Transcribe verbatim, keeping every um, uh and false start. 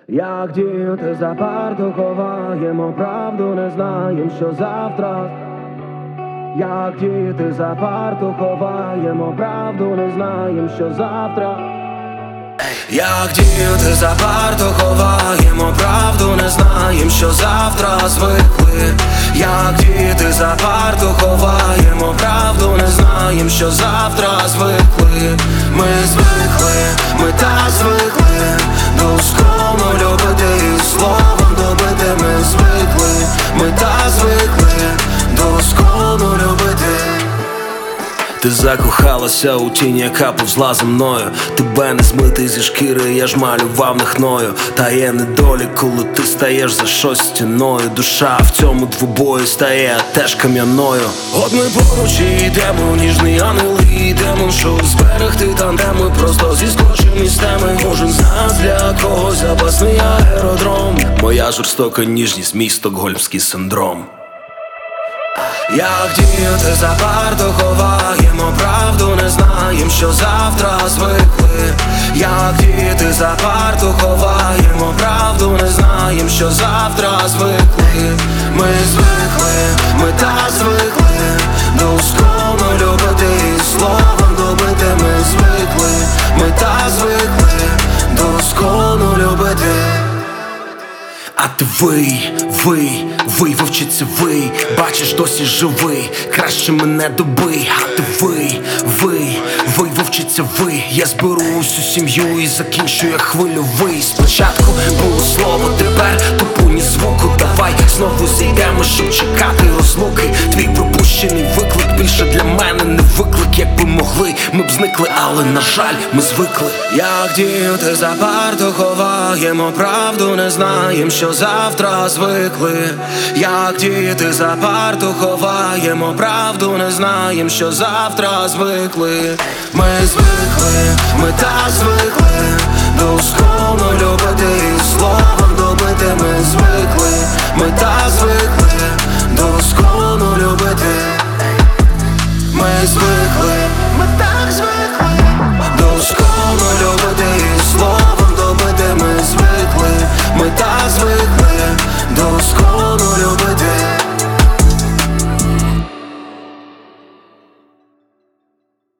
Як діти за парту ховаємо правду, не знаєм, що завтра. Як діти за парту ховаємо правду, не знаєм, що завтра. Як діти за парту ховаємо правду, не знаєм, що завтра звикли. Як діти за парту ховаємо правду, не знаєм, що завтра звикли. Ми звикли, ми так звикли досконно любити і словом добити. Ми звикли, ми так звикли досконно любити. Ти закохалася у тінь, яка повзла за мною. Тебе не змити зі шкіри, я ж малював не хною. Та є недолік, коли ти стаєш за щось стіною. Душа в цьому двобої стає теж кам'яною. От ми поруч і йдемо, ніжний ангел і демон, щоб зберегти там, де ми просто зіскочим із теми. Кожен з нас для когось запасний аеродром. Моя жорстока ніжність, мій стокгольмський синдром. Як діти за парту ховаємо правду, не знаєм, що завтра звикли. Як діти за парту ховаємо правду, не знаєм, що завтра звикли. Ми звикли, ми так звикли досконно любити і словом добити. Ми звикли, ми так звикли досконно любити. А ти вий, вий, вий, вовчице вий, бачиш, досі живий, краще мене добий. А ти вий, вий, вий, вовчице вий, я зберу усю сім'ю і закінчую хвильовий. Спочатку було слово, тепер тупу ні звуку. Давай знову зійдемо, щоб чекати розлуки. Твій пропущений виклик більше для мене не виклик. Якби могли, ми б зникли, але на жаль, ми звикли. Як діти за парту ховаємо правду, не знаєм, що завтра звикли. Як діти за парту ховаємо правду, не знаєм, що завтра звикли. Ми звикли, ми так звикли досконно любити і словом добити. Ми звикли, ми так звикли